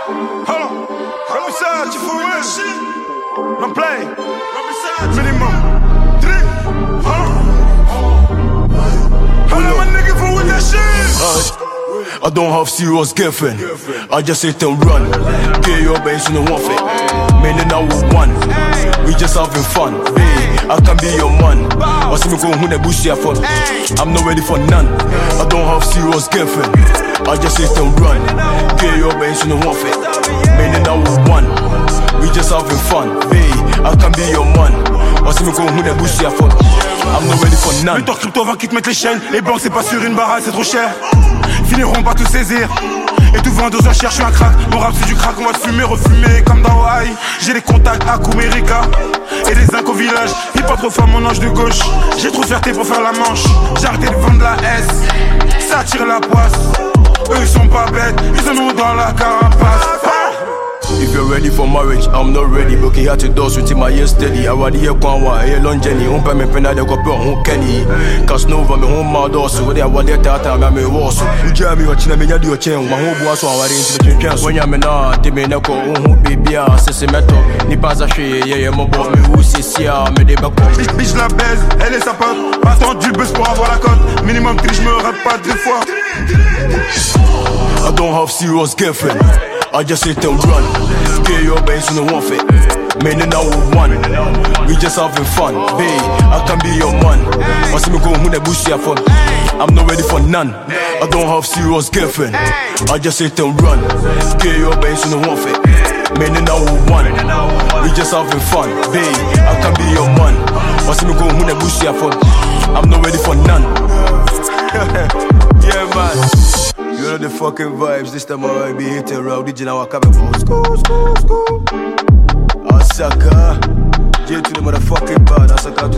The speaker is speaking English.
Hold on. Come inside, you for real. Don't play. Minimum. 3. Hold on, my nigga, for with that shit. I don't have serious girlfriend. I just sit and run. Get your base in the one fit. Meaning I will one. We just having fun. Hey, I can be your man. I see me go who the bush here for. I'm not ready for none. I don't have serious girlfriend. I just sit and run. Get your base in the one fit. Meaning I will one. We just having fun. Hey, I can be your man. I see me go who the bush here for. I'm not ready for none. Mais toi crypto va qui te mettre les chaînes. Les banques c'est pas sur une baraque, c'est trop cher. Finiront par tout saisir. Et tout vendeuse cherche un crack. Mon rap c'est du crack, on va te fumer, refumer comme dans Hawaï. J'ai des contacts à Kumerica et des incs au village. Il pas trop fort mon ange de gauche. J'ai trop de fierté pour faire la manche. J'ai arrêté de vendre la S. Ça tire la poisse. Eux ils sont pas bêtes, ils en ont dans la carapace. If you're ready for marriage, I'm not ready. But he had to do with my year steady. I want to hear Kwanwa, a long journey. Home by me, pen I go put on Kenny. Cause no over me home, my doors. So they are what they tell me, I'm a was. You jam me, watching me, you do your chain. My home was one, I didn't make you when you're not, they may not go home, baby. C'est metal. Ni pas à chier, yeah, mon bon, mais où c'est si, mais des bacs. Bitch la baise, elle est sa pote. Passe-temps du buzz pour avoir la cote. Minimum triche, me rate pas 2 fois. I don't have serious girlfriend. I just sit and run. Get your base in the one fit. Meaning I will one. We just having fun. Hey, I can be your man. I see me go who the bush here for. I'm not ready for none. I don't have serious girlfriend. I just sit and run. Get your base in the one fit. Meaning I will one. We just having fun. Hey, I can be your man. I see me go who the bush here for. I'm not ready for none. Yeah, man. You know the fucking vibes. This time I be hitting around. Did you know I come about? School. Osaka. J to the motherfucking bad. Osaka.